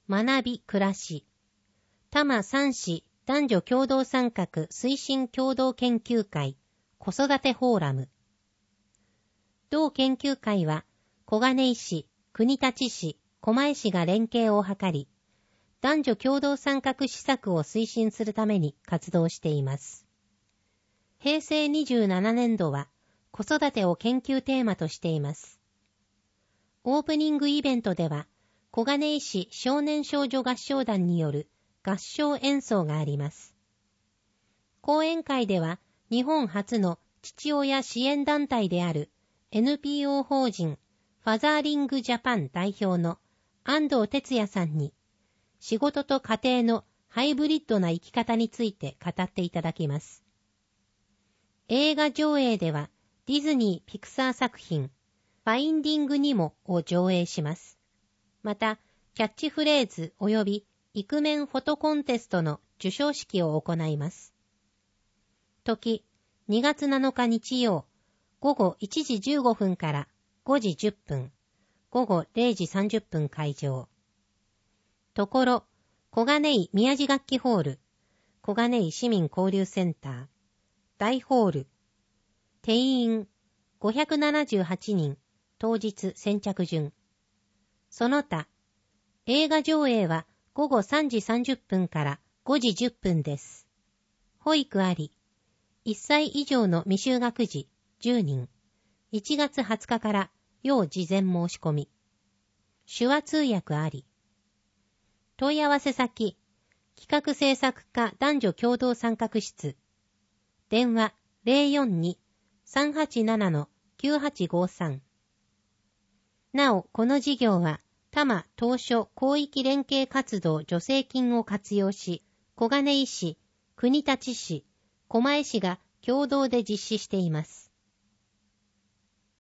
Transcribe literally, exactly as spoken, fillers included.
学び暮らし、多摩三市男女共同参画推進共同研究会子育てフォーラム。同研究会は小金井市、国立市、狛江市が連携を図り、男女共同参画施策を推進するために活動しています。平成にじゅうななねんどは子育てを研究テーマとしています。オープニングイベントでは、小金井市少年少女合唱団による合唱演奏があります。講演会では、日本初の父親支援団体である エヌピーオー 法人ファザーリングジャパン代表の安藤哲也さんに、仕事と家庭のハイブリッドな生き方について語っていただきます。映画上映では、ディズニー・ピクサー作品、ファインディングニモを上映します。また、キャッチフレーズ及びイクメンフォトコンテストの授賞式を行います。時、にがつなのか日曜、午後いちじじゅうごふんからごじじゅっぷん、午後れいじさんじゅっぷん会場。ところ、小金井宮地楽器ホール、小金井市民交流センター、大ホール、定員ごひゃくななじゅうはちにん、当日先着順。その他、映画上映は午後さんじさんじゅっぷんからごじじゅっぷんです。保育あり、いっさい以上の未就学児じゅうにん、いちがつはつかから要事前申し込み。手話通訳あり。問い合わせ先、企画制作課男女共同参画室。電話 ゼロよんに さんはちなな きゅうはちごさん。なお、この事業は、多摩当初広域連携活動助成金を活用し、小金井市、国立市、狛江市が共同で実施しています。